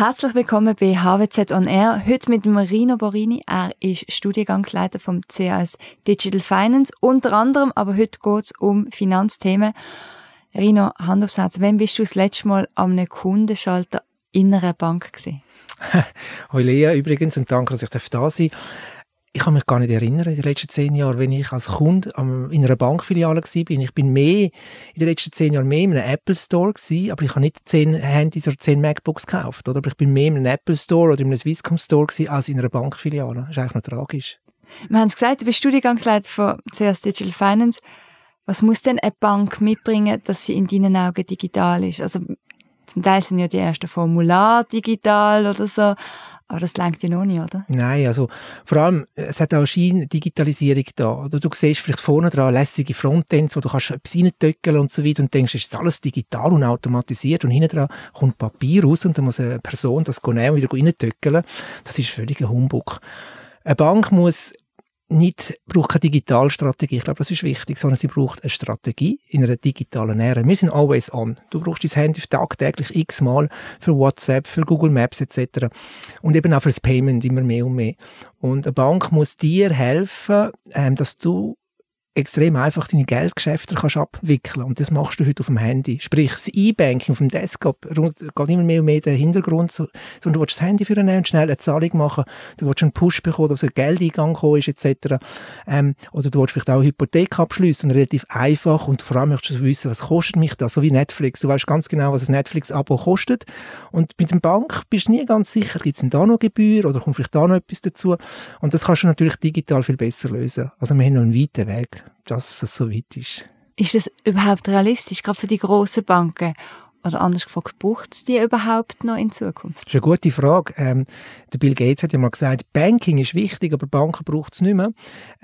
Herzlich willkommen bei HWZ On Air. Heute mit dem Rino Borini. Er ist Studiengangsleiter vom CAS Digital Finance. Unter anderem, aber heute geht es um Finanzthemen. Rino, Hand aufs Herz, wann bist du das letzte Mal an einem Kundenschalter in einer Bank gewesen? Hoi Lea übrigens und danke, dass ich da sein darf. Ich kann mich gar nicht erinnern, in den letzten 10 Jahren, wenn ich als Kunde in einer Bankfiliale war. Ich bin in den letzten 10 Jahren mehr in einem Apple Store gewesen, aber ich habe nicht 10 Handys oder 10 MacBooks gekauft. Oder? Aber ich bin mehr in einem Apple Store oder in einem Swisscom Store gewesen, als in einer Bankfiliale. Das ist eigentlich noch tragisch. Wir haben es gesagt, du bist Studiengangsleiter von CAS Digital Finance. Was muss denn eine Bank mitbringen, dass sie in deinen Augen digital ist? Also zum Teil sind ja die ersten Formulare digital oder so, aber das reicht ja noch nicht, oder? Nein, also vor allem, es hat auch Scheindigitalisierung da. Oder du siehst vielleicht vorne dran lässige Frontends, wo du kannst etwas reintöckeln und so weiter und denkst, es ist alles digital und automatisiert und hinten dran kommt Papier raus und dann muss eine Person das nehmen und wieder reintöckeln. Das ist völliger Humbug. Eine Bank braucht keine Digitalstrategie, ich glaube, das ist wichtig, sondern sie braucht eine Strategie in einer digitalen Ära. Wir sind always on. Du brauchst dein Handy tagtäglich x-mal für WhatsApp, für Google Maps etc. Und eben auch für das Payment immer mehr und mehr. Und eine Bank muss dir helfen, dass du extrem einfach deine Geldgeschäfte kannst abwickeln. Und das machst du heute auf dem Handy. Sprich, das E-Banking auf dem Desktop geht immer mehr und mehr in den Hintergrund. Sondern du willst das Handy nehmen und schnell eine Zahlung machen. Du willst einen Push bekommen, dass ein Geldeingang gekommen ist, etc. Oder du willst vielleicht auch eine Hypothek abschliessen. Und relativ einfach. Und vor allem möchtest du wissen, was kostet mich das? So wie Netflix. Du weißt ganz genau, was ein Netflix-Abo kostet. Und bei der Bank bist du nie ganz sicher, gibt es denn da noch Gebühr oder kommt vielleicht da noch etwas dazu? Und das kannst du natürlich digital viel besser lösen. Also wir haben noch einen weiten Weg, dass es so weit ist. Ist das überhaupt realistisch, gerade für die grossen Banken? Oder anders gefragt, braucht es die überhaupt noch in Zukunft? Das ist eine gute Frage. Der Bill Gates hat ja mal gesagt, Banking ist wichtig, aber Banken braucht es nicht mehr.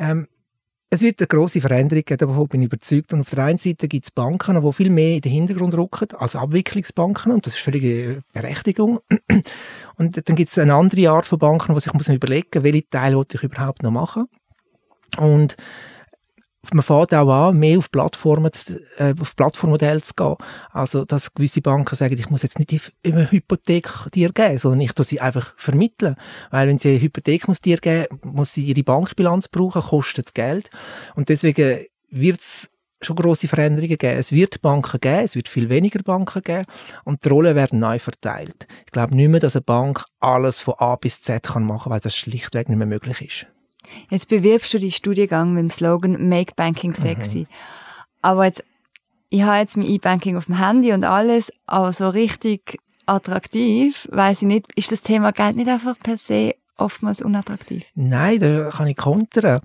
Es wird eine grosse Veränderung geben, davon bin ich überzeugt. Und auf der einen Seite gibt es Banken, die viel mehr in den Hintergrund rücken als Abwicklungsbanken. Und das ist völlige Berechtigung. Und dann gibt es eine andere Art von Banken, die sich überlegen muss, welche Teile ich überhaupt noch machen. Und man fängt auch an, mehr auf Plattformmodelle zu gehen. Also, dass gewisse Banken sagen, ich muss jetzt nicht eine Hypothek dir geben, sondern ich tue sie einfach vermitteln. Weil wenn sie eine Hypothek dir geben muss sie ihre Bankbilanz brauchen, kostet Geld. Und deswegen wird es schon grosse Veränderungen geben. Es wird Banken geben, es wird viel weniger Banken geben und die Rollen werden neu verteilt. Ich glaube nicht mehr, dass eine Bank alles von A bis Z machen kann, weil das schlichtweg nicht mehr möglich ist. Jetzt bewirbst du deinen Studiengang mit dem Slogan «Make Banking sexy». Aber ich habe jetzt mein E-Banking auf dem Handy und alles, aber so richtig attraktiv, weiss ich nicht, ist das Thema Geld nicht einfach per se oftmals unattraktiv? Nein, da kann ich kontern.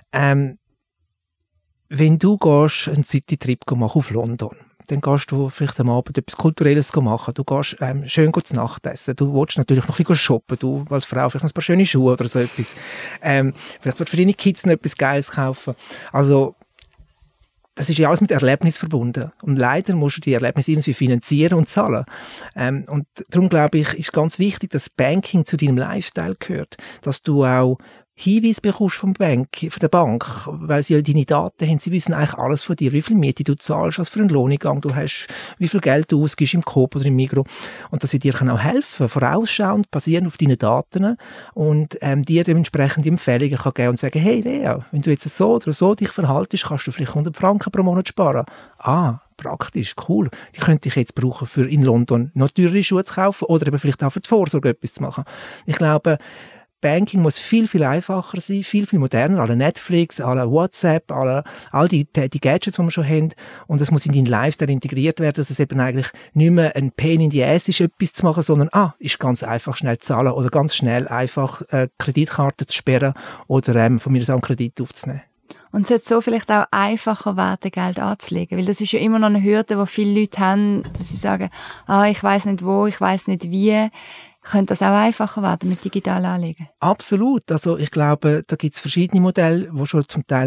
Wenn du einen City-Trip machen auf London, dann gehst du vielleicht am Abend etwas Kulturelles machen. Du gehst schön zu Nacht essen. Du willst natürlich noch ein bisschen shoppen. Du als Frau vielleicht noch ein paar schöne Schuhe oder so etwas. Vielleicht willst du für deine Kids noch etwas Geiles kaufen. Also, das ist ja alles mit Erlebnis verbunden. Und leider musst du die Erlebnisse irgendwie finanzieren und zahlen. Und darum glaube ich, ist ganz wichtig, dass Banking zu deinem Lifestyle gehört. Dass du auch Hinweis bekommst von der Bank, weil sie ja deine Daten haben, sie wissen eigentlich alles von dir, wie viel Miete du zahlst, was für einen Lohneingang du hast, wie viel Geld du ausgibst im Coop oder im Migros und dass sie dir auch helfen, vorausschauend, basierend auf deinen Daten und dir dementsprechend Empfehlungen kann geben und sagen, hey Lea, wenn du jetzt so oder so dich verhaltest, kannst du vielleicht 100 Franken pro Monat sparen. Praktisch, cool. Die könnte ich jetzt brauchen, für in London noch teurere Schuhe zu kaufen oder eben vielleicht auch für die Vorsorge etwas zu machen. Ich glaube, Banking muss viel, viel einfacher sein, viel, viel moderner, alle Netflix, alle WhatsApp, all die Gadgets, die wir schon haben. Und es muss in deinen Lifestyle integriert werden, dass es eben eigentlich nicht mehr ein Pain in the Ass ist, etwas zu machen, sondern ist ganz einfach schnell zahlen oder ganz schnell einfach Kreditkarte zu sperren oder von mir aus auch einen Kredit aufzunehmen. Und es sollte so vielleicht auch einfacher werden, Geld anzulegen. Weil das ist ja immer noch eine Hürde, die viele Leute haben, dass sie sagen, ich weiss nicht wo, ich weiss nicht wie. Könnte das auch einfacher werden mit digitalen Anlegen? Absolut. Also ich glaube, da gibt es verschiedene Modelle, die schon zum Teil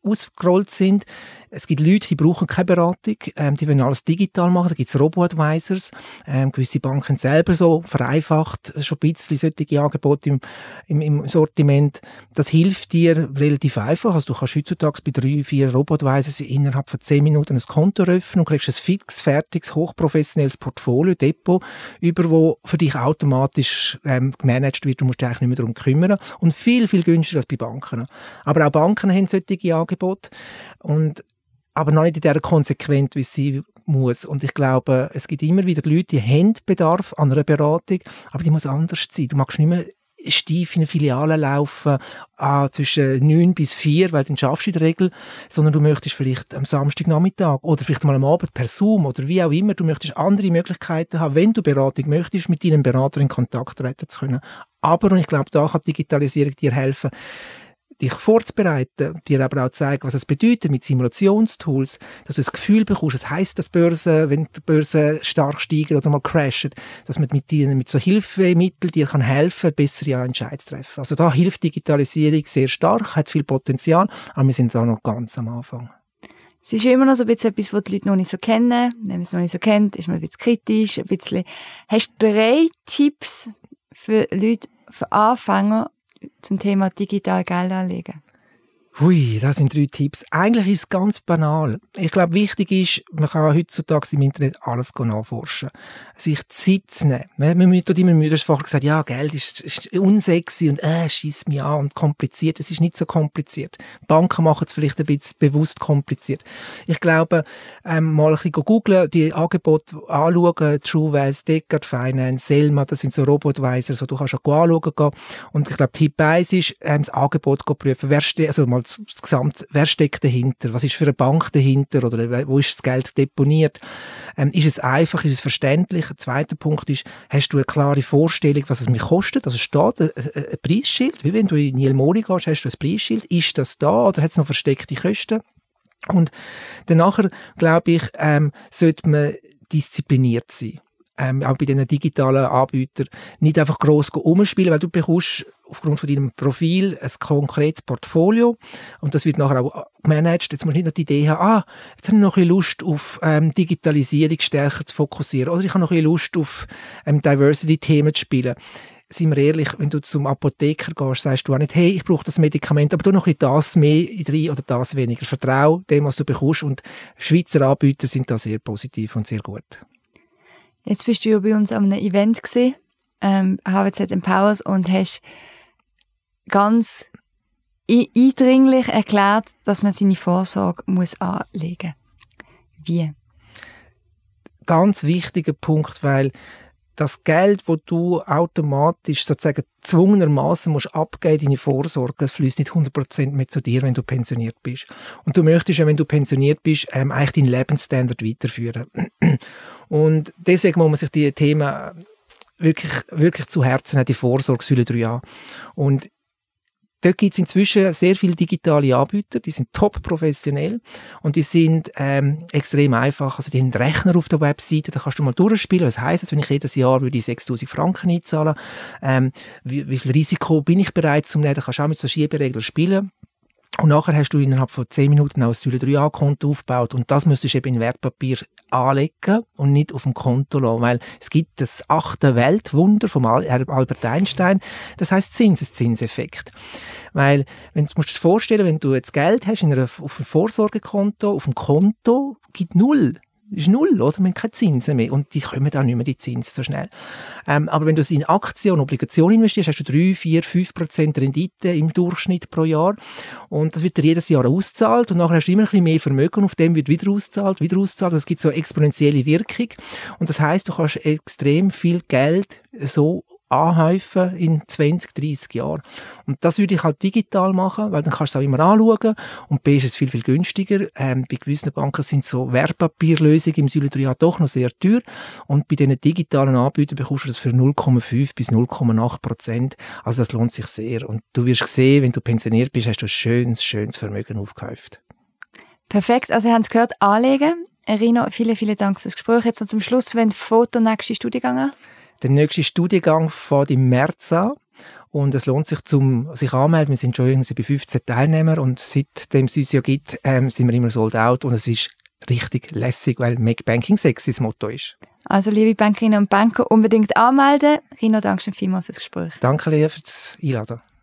ausgerollt sind. Es gibt Leute, die brauchen keine Beratung, die wollen alles digital machen. Da gibt es Robo-Advisors. Gewisse Banken selber so vereinfacht schon ein bisschen solche Angebote im Sortiment. Das hilft dir relativ einfach. Also du kannst heutzutage bei 3-4 Robo-Advisors innerhalb von 10 Minuten ein Konto öffnen und kriegst ein fix, fertiges, hochprofessionelles Portfolio, Depot, wo für dich automatisch gemanagt wird. Du musst dich eigentlich nicht mehr darum kümmern. Und viel, viel günstiger als bei Banken. Aber auch Banken haben solche Angebote. Aber noch nicht in der Konsequenz, wie es sein muss. Und ich glaube, es gibt immer wieder Leute, die haben Bedarf an einer Beratung, aber die muss anders sein. Du magst nicht mehr steif in eine Filiale laufen, zwischen 9 bis 4, weil dann schaffst du in der Regel, sondern du möchtest vielleicht am Samstagnachmittag oder vielleicht mal am Abend per Zoom oder wie auch immer, du möchtest andere Möglichkeiten haben, wenn du Beratung möchtest, mit deinem Berater in Kontakt treten zu können. Aber, und ich glaube, da kann Digitalisierung dir helfen, dich vorzubereiten, dir aber auch zeigen, was es bedeutet mit Simulationstools, dass du das Gefühl bekommst, es heisst, dass Börsen, wenn die Börsen stark steigen oder mal crashen, dass man mit so Hilfemitteln dir kann helfen, bessere Entscheidungen zu treffen. Also da hilft Digitalisierung sehr stark, hat viel Potenzial, aber wir sind da noch ganz am Anfang. Es ist immer noch so ein bisschen etwas, was die Leute noch nicht so kennen. Wenn man es noch nicht so kennt, ist man ein bisschen kritisch, ein bisschen. Hast du 3 Tipps für Leute, für Anfänger, zum Thema digital Geld anlegen? Hui, das sind 3 Tipps. Eigentlich ist es ganz banal. Ich glaube, wichtig ist, man kann heutzutage im Internet alles nachforschen. Sich Zeit zu nehmen. Du hast vorher gesagt, ja, Geld ist unsexy und schiess mich an und kompliziert. Es ist nicht so kompliziert. Banken machen es vielleicht ein bisschen bewusst kompliziert. Ich glaube, mal ein bisschen googeln, die Angebote anschauen, TrueWealth, Deckard Finance, Selma, das sind so Robo-Advisors, so du kannst auch anschauen gehen. Und ich glaube, Tipp 1 ist, das Angebot prüfen. Wer steckt dahinter? Was ist für eine Bank dahinter? Oder wo ist das Geld deponiert? Ist es einfach? Ist es verständlich? Ein zweiter Punkt ist, hast du eine klare Vorstellung, was es mich kostet? Also steht ein Preisschild, wie wenn du in Jelmoli gehst, hast du ein Preisschild. Ist das da oder hat es noch versteckte Kosten? Und danach, glaube ich, sollte man diszipliniert sein. Auch bei diesen digitalen Anbietern nicht einfach gross umspielen, weil du bekommst aufgrund von deinem Profil ein konkretes Portfolio und das wird nachher auch gemanagt. Jetzt musst du nicht noch die Idee haben, jetzt habe ich noch ein bisschen Lust auf Digitalisierung stärker zu fokussieren oder ich habe noch ein bisschen Lust auf Diversity-Themen zu spielen. Seien wir ehrlich, wenn du zum Apotheker gehst, sagst du auch nicht, hey, ich brauche das Medikament, aber du noch ein bisschen das mehr rein oder das weniger. Vertrau dem, was du bekommst und Schweizer Anbieter sind da sehr positiv und sehr gut. Jetzt bist du ja bei uns an einem Event gewesen, HWZ Empowers, und hast ganz eindringlich erklärt, dass man seine Vorsorge muss anlegen muss. Wie? Ganz wichtiger Punkt, weil das Geld, das du automatisch sozusagen gezwungenermaßen musst abgeben, deine Vorsorge, das fließt nicht 100% mehr zu dir, wenn du pensioniert bist. Und du möchtest ja, wenn du pensioniert bist, eigentlich deinen Lebensstandard weiterführen. Und deswegen muss man sich die Themen wirklich zu Herzen nehmen, die Vorsorgesäule 3a. Und dort gibt es inzwischen sehr viele digitale Anbieter, die sind top professionell und die sind extrem einfach. Also die haben einen Rechner auf der Webseite, da kannst du mal durchspielen. Was heisst das, wenn ich jedes Jahr 6'000 Franken einzahlen, wie viel Risiko bin ich bereit zu nehmen? Da kannst du auch mit so Schieberegeln spielen. Und nachher hast du innerhalb von 10 Minuten auch ein Säule 3a-Konto aufgebaut. Und das müsstest du eben in Wertpapier anlegen und nicht auf dem Konto lassen. Weil es gibt das 8. Weltwunder vom Albert Einstein. Das heisst Zinseszinseffekt. Weil, du musst dir vorstellen, wenn du jetzt Geld hast auf einem Vorsorgekonto, auf dem Konto gibt 0. Das ist 0, oder? Man hat keine Zinsen mehr. Und die kommen dann nicht mehr, die Zinsen, so schnell. Aber wenn du in Aktien und Obligationen investierst, hast du 3, 4, 5% Rendite im Durchschnitt pro Jahr. Und das wird dir jedes Jahr ausgezahlt. Und nachher hast du immer ein bisschen mehr Vermögen, auf dem wird wieder ausgezahlt. Das gibt so eine exponentielle Wirkung. Und das heisst, du kannst extrem viel Geld so anhäufen in 20, 30 Jahren. Und das würde ich halt digital machen, weil dann kannst du es auch immer anschauen und B ist es viel, viel günstiger. Bei gewissen Banken sind so Wertpapierlösungen im Säule 3a doch noch sehr teuer und bei diesen digitalen Anbietern bekommst du das für 0,5 bis 0,8%. Also das lohnt sich sehr. Und du wirst sehen, wenn du pensioniert bist, hast du ein schönes Vermögen aufgehäuft. Perfekt, also ihr habt es gehört, anlegen. Rino, vielen, vielen Dank fürs Gespräch. Jetzt noch zum Schluss, wenn vor der nächsten Studiengang an? Der nächste Studiengang fängt im März an Und es lohnt sich, sich anmelden. Wir sind schon irgendwie bei 15 Teilnehmern und seitdem es uns ja gibt, sind wir immer sold out und es ist richtig lässig, weil «Make Banking sexy» das Motto ist. Also liebe Bankerinnen und Banker, unbedingt anmelden. Rino, danke schön vielmals fürs Gespräch. Danke, Lea, fürs Einladen.